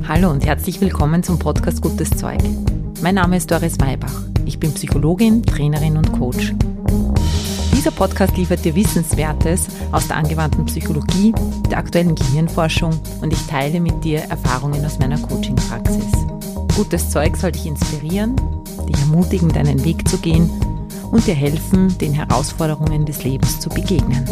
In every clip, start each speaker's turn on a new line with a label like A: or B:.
A: Hallo und herzlich willkommen zum Podcast Gutes Zeug. Mein Name ist Doris Maybach. Ich bin Psychologin, Trainerin und Coach. Dieser Podcast liefert dir Wissenswertes aus der angewandten Psychologie, der aktuellen Gehirnforschung und ich teile mit dir Erfahrungen aus meiner Coaching-Praxis. Gutes Zeug soll dich inspirieren, dich ermutigen, deinen Weg zu gehen und dir helfen, den Herausforderungen des Lebens zu begegnen.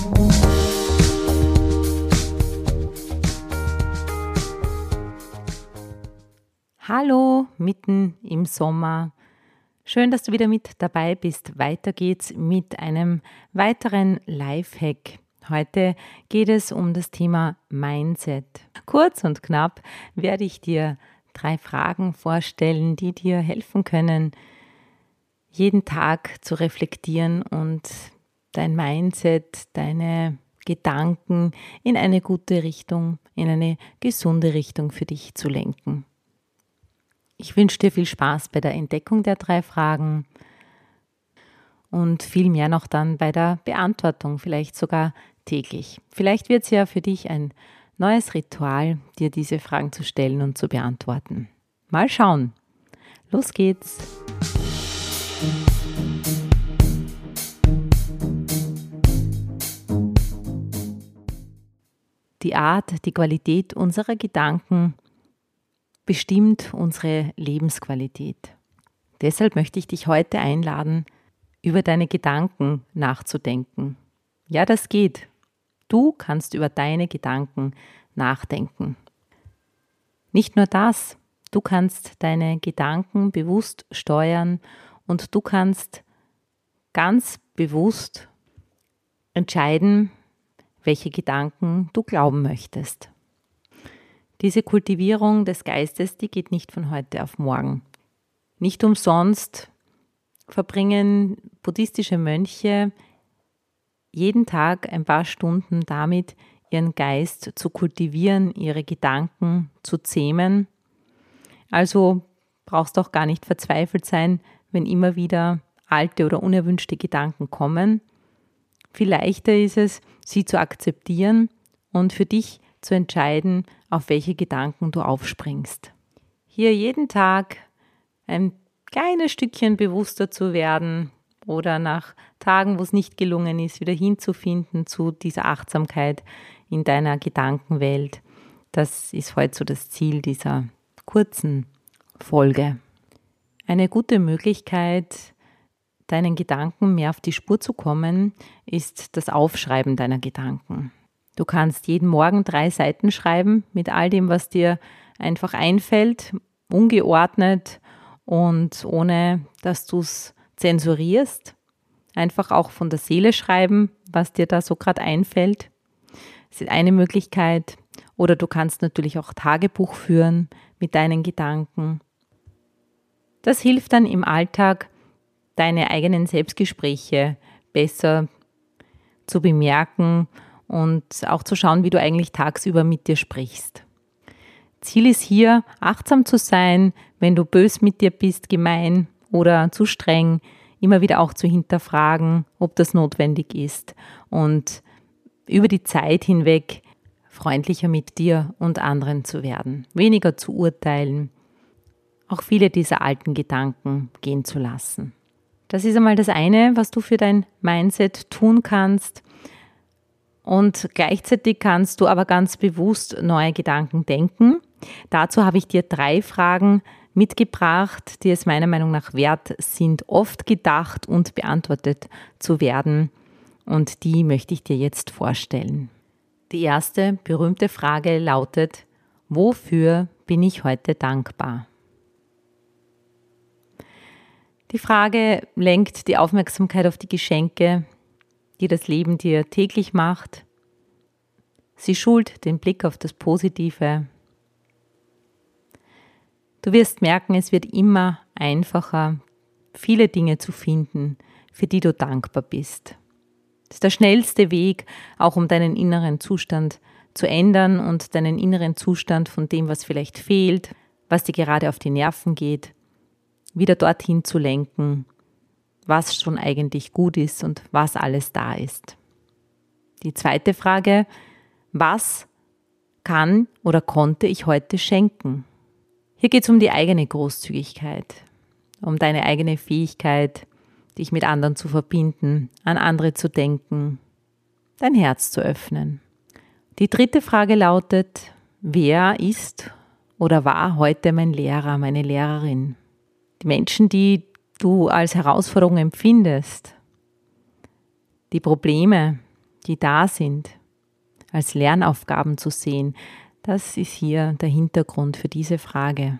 A: Hallo, mitten im Sommer. Schön, dass du wieder mit dabei bist. Weiter geht's mit einem weiteren Lifehack. Heute geht es um das Thema Mindset. Kurz und knapp werde ich dir 3 Fragen vorstellen, die dir helfen können, jeden Tag zu reflektieren und dein Mindset, deine Gedanken in eine gute Richtung, in eine gesunde Richtung für dich zu lenken. Ich wünsche dir viel Spaß bei der Entdeckung der 3 Fragen und viel mehr noch dann bei der Beantwortung, vielleicht sogar täglich. Vielleicht wird es ja für dich ein neues Ritual, dir diese Fragen zu stellen und zu beantworten. Mal schauen. Los geht's! Die Art, die Qualität unserer Gedanken bestimmt unsere Lebensqualität. Deshalb möchte ich dich heute einladen, über deine Gedanken nachzudenken. Ja, das geht. Du kannst über deine Gedanken nachdenken. Nicht nur das, du kannst deine Gedanken bewusst steuern und du kannst ganz bewusst entscheiden, welche Gedanken du glauben möchtest. Diese Kultivierung des Geistes, die geht nicht von heute auf morgen. Nicht umsonst verbringen buddhistische Mönche jeden Tag ein paar Stunden damit, ihren Geist zu kultivieren, ihre Gedanken zu zähmen. Also brauchst du auch gar nicht verzweifelt sein, wenn immer wieder alte oder unerwünschte Gedanken kommen. Viel leichter ist es, sie zu akzeptieren und für dich zu entscheiden, auf welche Gedanken du aufspringst. Hier jeden Tag ein kleines Stückchen bewusster zu werden oder nach Tagen, wo es nicht gelungen ist, wieder hinzufinden zu dieser Achtsamkeit in deiner Gedankenwelt. Das ist heute so das Ziel dieser kurzen Folge. Eine gute Möglichkeit, deinen Gedanken mehr auf die Spur zu kommen, ist das Aufschreiben deiner Gedanken. Du kannst jeden Morgen 3 Seiten schreiben mit all dem, was dir einfach einfällt, ungeordnet und ohne, dass du es zensurierst. Einfach auch von der Seele schreiben, was dir da so gerade einfällt. Das ist eine Möglichkeit. Oder du kannst natürlich auch Tagebuch führen mit deinen Gedanken. Das hilft dann im Alltag, deine eigenen Selbstgespräche besser zu bemerken und auch zu schauen, wie du eigentlich tagsüber mit dir sprichst. Ziel ist hier, achtsam zu sein, wenn du bös mit dir bist, gemein oder zu streng, immer wieder auch zu hinterfragen, ob das notwendig ist und über die Zeit hinweg freundlicher mit dir und anderen zu werden, weniger zu urteilen, auch viele dieser alten Gedanken gehen zu lassen. Das ist einmal das eine, was du für dein Mindset tun kannst. Und gleichzeitig kannst du aber ganz bewusst neue Gedanken denken. Dazu habe ich dir 3 Fragen mitgebracht, die es meiner Meinung nach wert sind, oft gedacht und beantwortet zu werden. Und die möchte ich dir jetzt vorstellen. Die erste berühmte Frage lautet: Wofür bin ich heute dankbar? Die Frage lenkt die Aufmerksamkeit auf die Geschenke, die das Leben dir täglich macht. Sie schult den Blick auf das Positive. Du wirst merken, es wird immer einfacher, viele Dinge zu finden, für die du dankbar bist. Das ist der schnellste Weg, auch um deinen inneren Zustand zu ändern und deinen inneren Zustand von dem, was vielleicht fehlt, was dir gerade auf die Nerven geht, wieder dorthin zu lenken, was schon eigentlich gut ist und was alles da ist. Die zweite Frage: Was kann oder konnte ich heute schenken? Hier geht es um die eigene Großzügigkeit, um deine eigene Fähigkeit, dich mit anderen zu verbinden, an andere zu denken, dein Herz zu öffnen. Die dritte Frage lautet, wer ist oder war heute mein Lehrer, meine Lehrerin? Die Menschen, die du als Herausforderung empfindest, die Probleme, die da sind, als Lernaufgaben zu sehen, das ist hier der Hintergrund für diese Frage.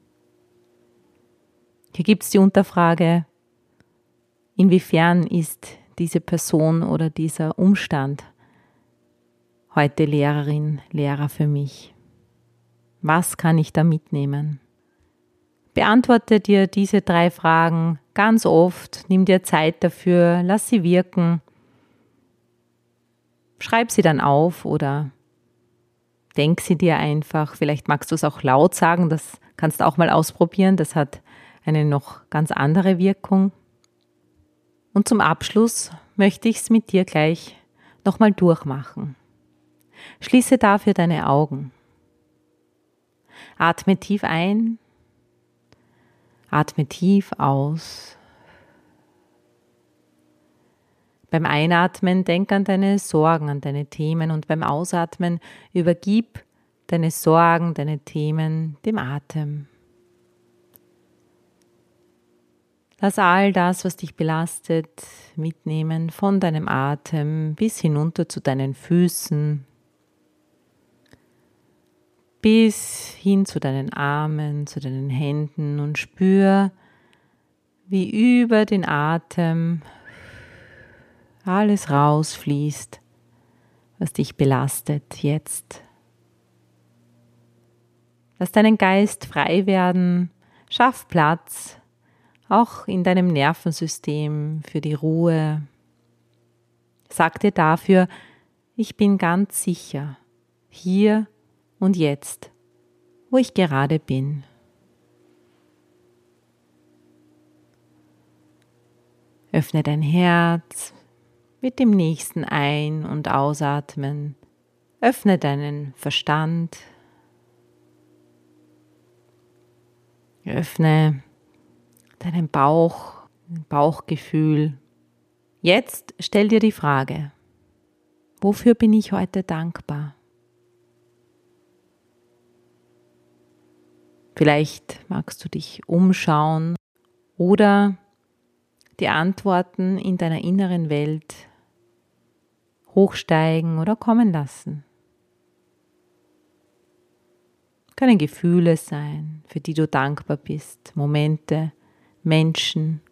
A: Hier gibt es die Unterfrage, inwiefern ist diese Person oder dieser Umstand heute Lehrerin, Lehrer für mich? Was kann ich da mitnehmen? Beantworte dir diese 3 Fragen ganz oft, nimm dir Zeit dafür, lass sie wirken, schreib sie dann auf oder denk sie dir einfach. Vielleicht magst du es auch laut sagen, das kannst du auch mal ausprobieren, das hat eine noch ganz andere Wirkung. Und zum Abschluss möchte ich es mit dir gleich nochmal durchmachen. Schließe dafür deine Augen. Atme tief ein, atme tief aus. Beim Einatmen denk an deine Sorgen, an deine Themen und beim Ausatmen übergib deine Sorgen, deine Themen dem Atem. Lass all das, was dich belastet, mitnehmen von deinem Atem bis hinunter zu deinen Füßen, bis hin zu deinen Armen, zu deinen Händen und spür, wie über den Atem alles rausfließt, was dich belastet jetzt. Lass deinen Geist frei werden, schaff Platz, auch in deinem Nervensystem für die Ruhe. Sag dir dafür, ich bin ganz sicher, hier und jetzt, wo ich gerade bin. Öffne dein Herz mit dem nächsten Ein- und Ausatmen. Öffne deinen Verstand. Öffne deinen Bauch, dein Bauchgefühl. Jetzt stell dir die Frage, wofür bin ich heute dankbar? Vielleicht magst du dich umschauen oder die Antworten in deiner inneren Welt hochsteigen oder kommen lassen. Können Gefühle sein, für die du dankbar bist, Momente, Menschen,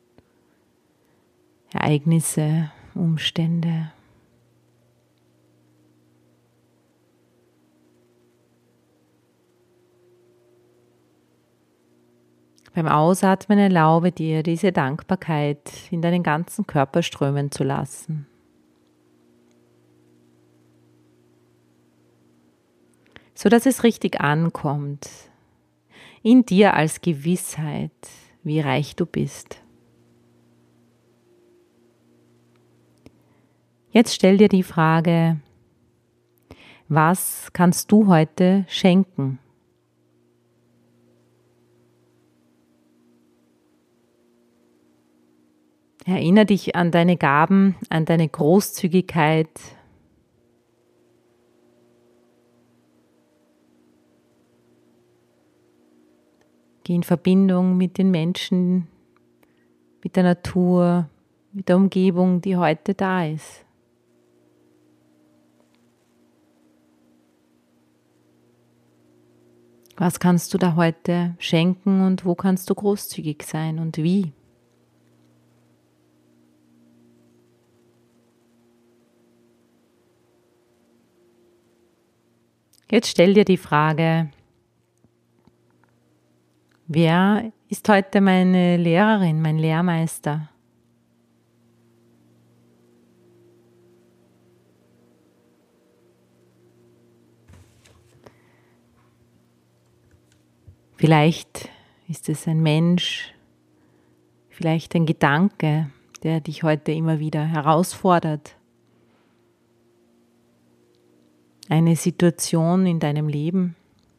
A: Ereignisse, Umstände. Beim Ausatmen erlaube dir, diese Dankbarkeit in deinen ganzen Körper strömen zu lassen. So dass es richtig ankommt, in dir als Gewissheit, wie reich du bist. Jetzt stell dir die Frage, was kannst du heute schenken? Erinnere dich an deine Gaben, an deine Großzügigkeit. Geh in Verbindung mit den Menschen, mit der Natur, mit der Umgebung, die heute da ist. Was kannst du da heute schenken und wo kannst du großzügig sein und wie? Jetzt stell dir die Frage, wer ist heute meine Lehrerin, mein Lehrmeister? Vielleicht ist es ein Mensch, vielleicht ein Gedanke, der dich heute immer wieder herausfordert. eine Situation in deinem Leben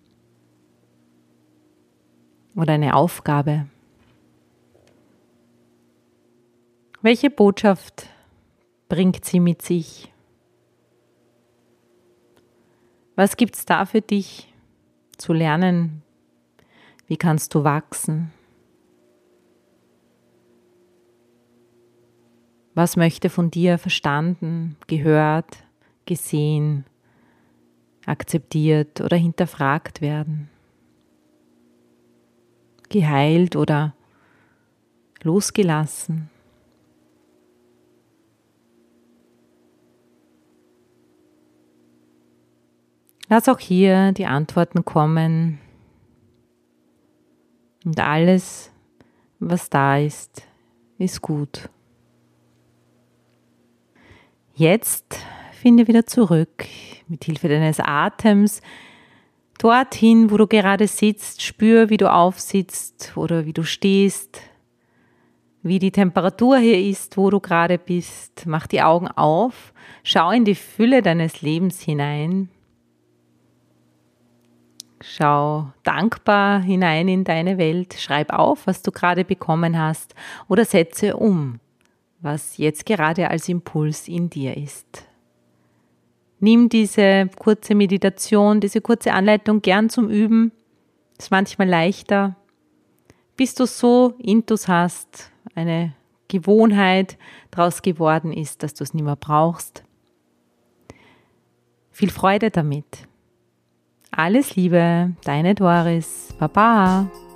A: oder eine Aufgabe. Welche Botschaft bringt sie mit sich? Was gibt es da für dich zu lernen? Wie kannst du wachsen? Was möchte von dir verstanden, gehört, gesehen, akzeptiert oder hinterfragt werden? Geheilt oder losgelassen? Lass auch hier die Antworten kommen und alles, was da ist, ist gut. Jetzt finde wieder zurück mit Hilfe deines Atems dorthin, wo du gerade sitzt. Spür, wie du aufsitzt oder wie du stehst, wie die Temperatur hier ist, wo du gerade bist. Mach die Augen auf, schau in die Fülle deines Lebens hinein. Schau dankbar hinein in deine Welt, schreib auf, was du gerade bekommen hast oder setze um, was jetzt gerade als Impuls in dir ist. Nimm diese kurze Meditation, diese kurze Anleitung gern zum Üben, ist manchmal leichter, bis du so Intus hast, eine Gewohnheit daraus geworden ist, dass du es nicht mehr brauchst. Viel Freude damit. Alles Liebe, deine Doris. Baba.